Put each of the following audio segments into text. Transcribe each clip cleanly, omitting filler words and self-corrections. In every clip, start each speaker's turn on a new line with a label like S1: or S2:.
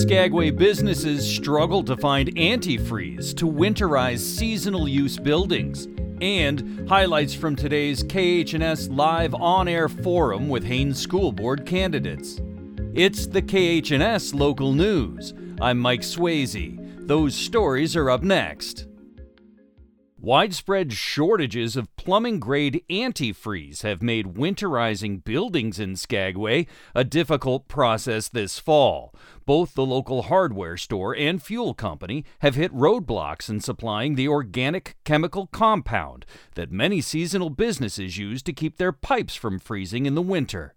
S1: Skagway businesses struggle to find antifreeze to winterize seasonal use buildings. And highlights from today's KH&S Live On-Air Forum with Haines School Board candidates. It's the KH&S Local News. I'm Mike Swayze. Those stories are up next. Widespread shortages of plumbing-grade antifreeze have made winterizing buildings in Skagway a difficult process this fall. Both the local hardware store and fuel company have hit roadblocks in supplying the organic chemical compound that many seasonal businesses use to keep their pipes from freezing in the winter.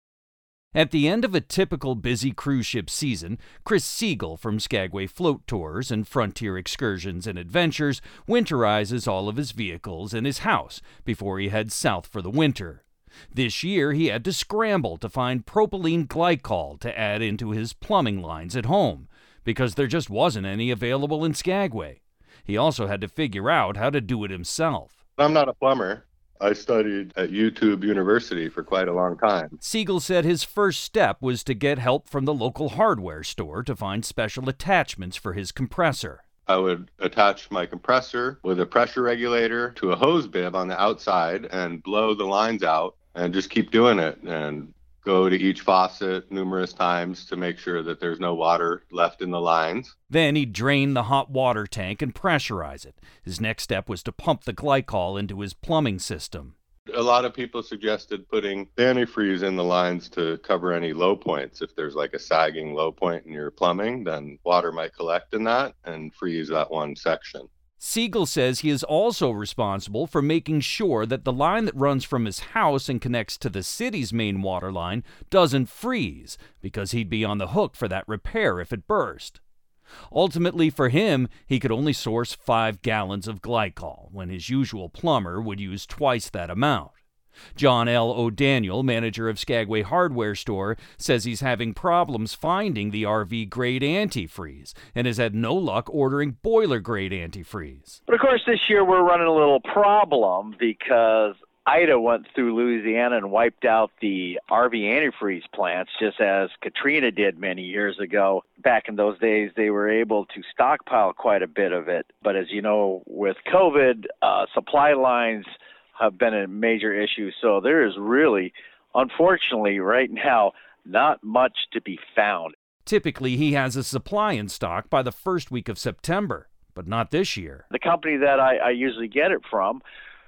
S1: At the end of a typical busy cruise ship season, Chris Siegel from Skagway Float Tours and Frontier Excursions and Adventures winterizes all of his vehicles and his house before he heads south for the winter. This year, he had to scramble to find propylene glycol to add into his plumbing lines at home, because there just wasn't any available in Skagway. He also had to figure out how to do it himself.
S2: I'm not a plumber. I studied at YouTube University for quite a long time.
S1: Siegel said his first step was to get help from the local hardware store to find special attachments for his compressor.
S2: I would attach my compressor with a pressure regulator to a hose bib on the outside and blow the lines out and just keep doing it and go to each faucet numerous times to make sure that there's no water left in the lines.
S1: Then he'd drain the hot water tank and pressurize it. His next step was to pump the glycol into his plumbing system.
S2: A lot of people suggested putting antifreeze in the lines to cover any low points. If there's like a sagging low point in your plumbing, then water might collect in that and freeze that one section.
S1: Siegel says he is also responsible for making sure that the line that runs from his house and connects to the city's main water line doesn't freeze, because he'd be on the hook for that repair if it burst. Ultimately, for him, he could only source 5 gallons of glycol, when his usual plumber would use twice that amount. John L. O'Daniel, manager of Skagway Hardware Store, says he's having problems finding the RV-grade antifreeze and has had no luck ordering boiler-grade antifreeze.
S3: But of course, this year we're running a little problem because Ida went through Louisiana and wiped out the RV antifreeze plants, just as Katrina did many years ago. Back in those days, they were able to stockpile quite a bit of it. But as you know, with COVID, supply lines have been a major issue. So there is really, unfortunately, right now, not much to be found.
S1: Typically, he has a supply in stock by the first week of September, but not this year.
S3: The company that I usually get it from,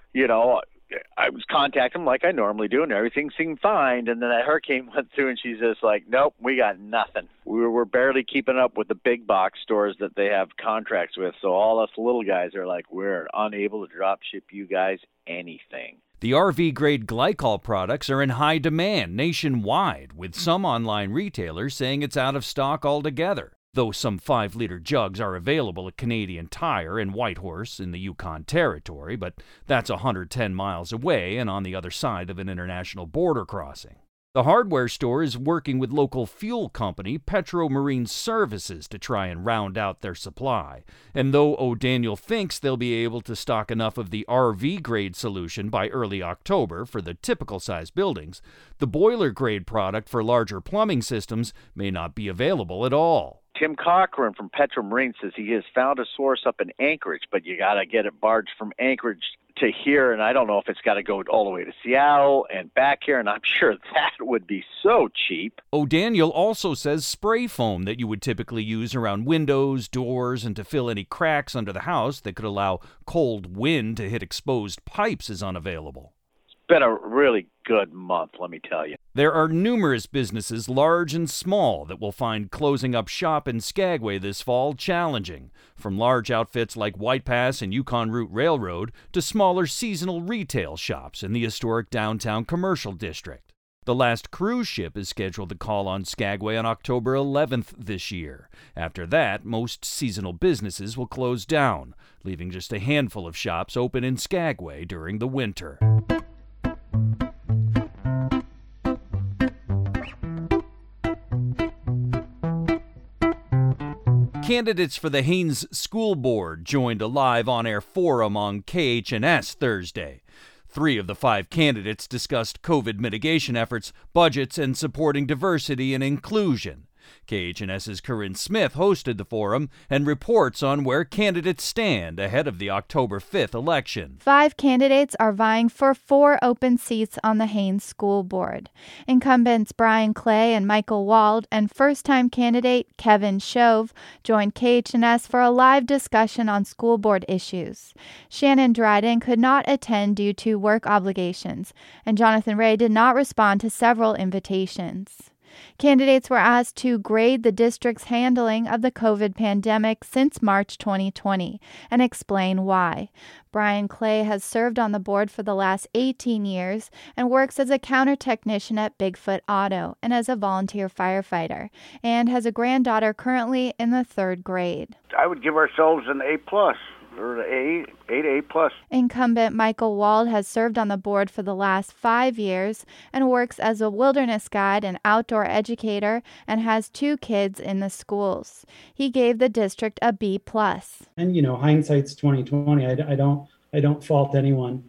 S3: I was contacting them like I normally do, and everything seemed fine. And then that hurricane went through, and she's just like, nope, we got nothing. We're barely keeping up with the big box stores that they have contracts with. So all us little guys are like, we're unable to drop ship you guys anything.
S1: The RV-grade glycol products are in high demand nationwide, with some online retailers saying it's out of stock altogether. Though some 5-liter jugs are available at Canadian Tire and Whitehorse in the Yukon Territory, but that's 110 miles away and on the other side of an international border crossing. The hardware store is working with local fuel company Petro Marine Services to try and round out their supply. And though O'Daniel thinks they'll be able to stock enough of the RV-grade solution by early October for the typical-size buildings, the boiler-grade product for larger plumbing systems may not be available at all.
S3: Tim Cochran from Petro Marine says he has found a source up in Anchorage, but you got to get it barged from Anchorage to here, and I don't know if it's got to go all the way to Seattle and back here, and I'm sure that would be so cheap.
S1: O'Daniel also says spray foam that you would typically use around windows, doors, and to fill any cracks under the house that could allow cold wind to hit exposed pipes is unavailable.
S3: Been a really good month, let me tell you.
S1: There are numerous businesses, large and small, that will find closing up shop in Skagway this fall challenging, from large outfits like White Pass and Yukon Route Railroad to smaller seasonal retail shops in the historic downtown commercial district. The last cruise ship is scheduled to call on Skagway on October 11th this year. After that, most seasonal businesses will close down, leaving just a handful of shops open in Skagway during the winter. Candidates for the Haines School Board joined a live on-air forum on KH&S Thursday. 3 of the 5 candidates discussed COVID mitigation efforts, budgets, and supporting diversity and inclusion. KHNS's Corinne Smith hosted the forum and reports on where candidates stand ahead of the October 5th election.
S4: 5 candidates are vying for 4 open seats on the Haines School Board. Incumbents Brian Clay and Michael Wald and first-time candidate Kevin Shove joined KHNS for a live discussion on school board issues. Shannon Dryden could not attend due to work obligations, and Jonathan Ray did not respond to several invitations. Candidates were asked to grade the district's handling of the COVID pandemic since March 2020 and explain why. Brian Clay has served on the board for the last 18 years and works as a counter technician at Bigfoot Auto and as a volunteer firefighter, and has a granddaughter currently in the 3rd grade.
S5: I would give ourselves an A+. Or A to A+.
S4: Incumbent Michael Wald has served on the board for the last 5 years and works as a wilderness guide and outdoor educator and has 2 kids in the schools. He gave the district a B+.
S6: And hindsight's 2020. I don't fault anyone.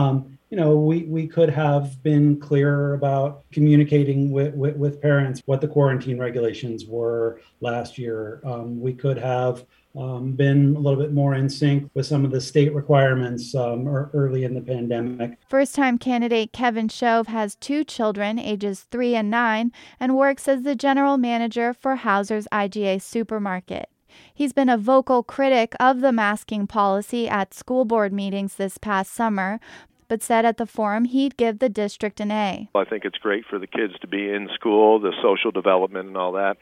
S6: We could have been clearer about communicating with parents what the quarantine regulations were last year. We could have been a little bit more in sync with some of the state requirements early in the pandemic.
S4: First-time candidate Kevin Shove has 2 children, ages 3 and 9, and works as the general manager for Hauser's IGA supermarket. He's been a vocal critic of the masking policy at school board meetings this past summer, but said at the forum he'd give the district an A.
S7: I think it's great for the kids to be in school, the social development and all that.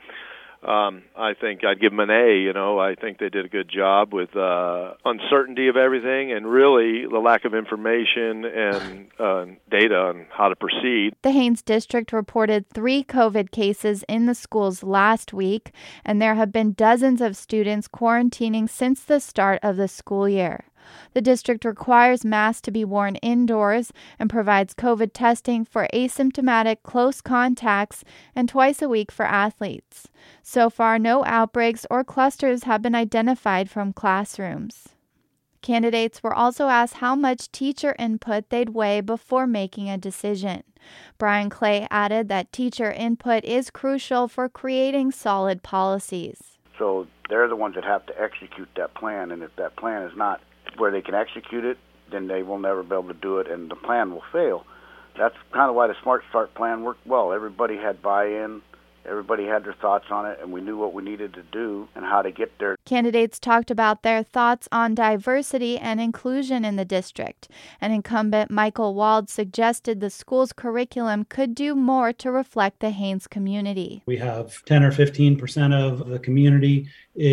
S7: I think I'd give them an A. I think they did a good job with uncertainty of everything and really the lack of information and data on how to proceed.
S4: The Haines district reported 3 COVID cases in the schools last week, and there have been dozens of students quarantining since the start of the school year. The district requires masks to be worn indoors and provides COVID testing for asymptomatic close contacts and twice a week for athletes. So far, no outbreaks or clusters have been identified from classrooms. Candidates were also asked how much teacher input they'd weigh before making a decision. Brian Clay added that teacher input is crucial for creating solid policies.
S5: So they're the ones that have to execute that plan, and if that plan is not where they can execute it, then they will never be able to do it, and the plan will fail. That's kind of why the Smart Start plan worked well. Everybody had buy-in, everybody had their thoughts on it, and we knew what we needed to do and how to get there.
S4: Candidates talked about their thoughts on diversity and inclusion in the district, and incumbent Michael Wald suggested the school's curriculum could do more to reflect the Haines community.
S6: We have 10 or 15% of the community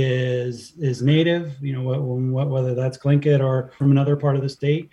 S6: is native, whether that's Tlingit or from another part of the state,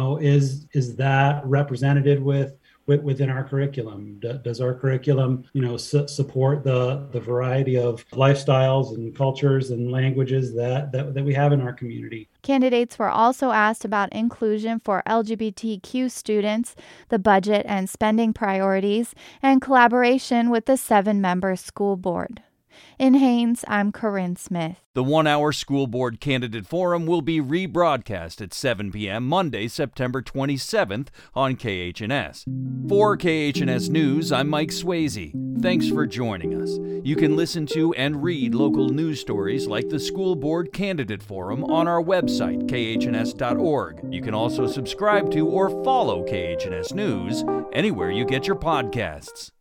S6: is that represented within our curriculum? Does our curriculum, support the variety of lifestyles and cultures and languages that we have in our community?
S4: Candidates were also asked about inclusion for LGBTQ students, the budget and spending priorities, and collaboration with the 7-member school board. In Haines, I'm Corinne Smith.
S1: The 1-hour school board candidate forum will be rebroadcast at 7 p.m. Monday, September 27th on KHNS. For KHNS News, I'm Mike Swayze. Thanks for joining us. You can listen to and read local news stories like the School Board Candidate Forum on our website, khns.org. You can also subscribe to or follow KHNS News anywhere you get your podcasts.